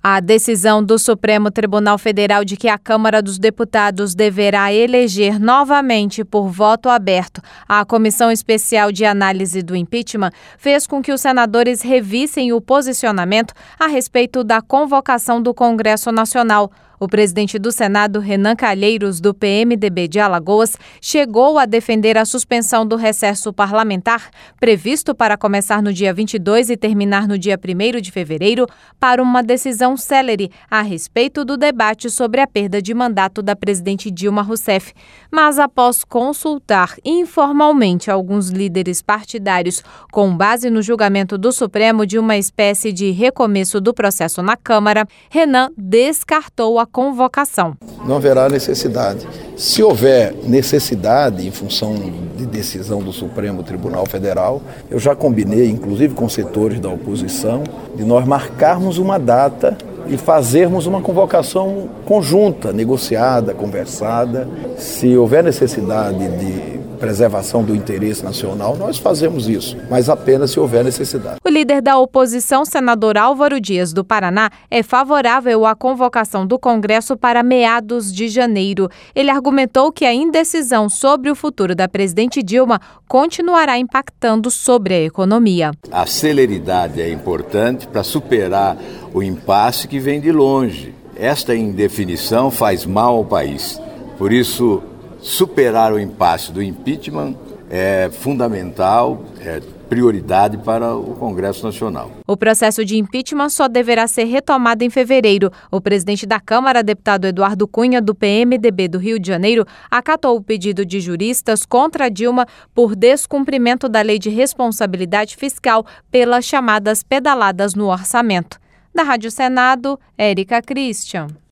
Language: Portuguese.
A decisão do Supremo Tribunal Federal de que a Câmara dos Deputados deverá eleger novamente por voto aberto a Comissão Especial de Análise do Impeachment fez com que os senadores revissem o posicionamento a respeito da convocação do Congresso Nacional. O presidente do Senado, Renan Calheiros, do PMDB de Alagoas, chegou a defender a suspensão do recesso parlamentar, previsto para começar no dia 22 e terminar no dia 1º de fevereiro, para uma decisão célere a respeito do debate sobre a perda de mandato da presidente Dilma Rousseff. Mas após consultar informalmente alguns líderes partidários com base no julgamento do Supremo de uma espécie de recomeço do processo na Câmara, Renan descartou a convocação. Não haverá necessidade. Se houver necessidade, em função de decisão do Supremo Tribunal Federal, eu já combinei, inclusive com setores da oposição, de nós marcarmos uma data e fazermos uma convocação conjunta, negociada, conversada. Se houver necessidade de preservação do interesse nacional, nós fazemos isso, mas apenas se houver necessidade. O líder da oposição, senador Álvaro Dias, do Paraná, é favorável à convocação do Congresso para meados de janeiro. Ele argumentou que a indecisão sobre o futuro da presidente Dilma continuará impactando sobre a economia. A celeridade é importante para superar o impasse que vem de longe. Esta indefinição faz mal ao país. Por isso, superar o impasse do impeachment é fundamental, é prioridade para o Congresso Nacional. O processo de impeachment só deverá ser retomado em fevereiro. O presidente da Câmara, deputado Eduardo Cunha, do PMDB do Rio de Janeiro, acatou o pedido de juristas contra Dilma por descumprimento da Lei de Responsabilidade Fiscal pelas chamadas pedaladas no orçamento. Da Rádio Senado, Érica Christian.